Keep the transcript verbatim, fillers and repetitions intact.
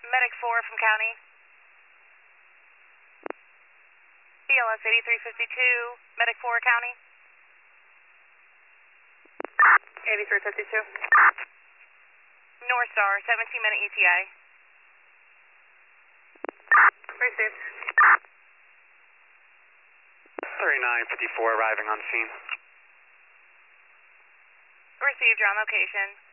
Medic four from County. B L S eighty-three fifty-two, Medic four County. eighty-three fifty-two. North Star, seventeen minute E T A. Received. thirty-nine fifty-four arriving on scene. Received, you're on location.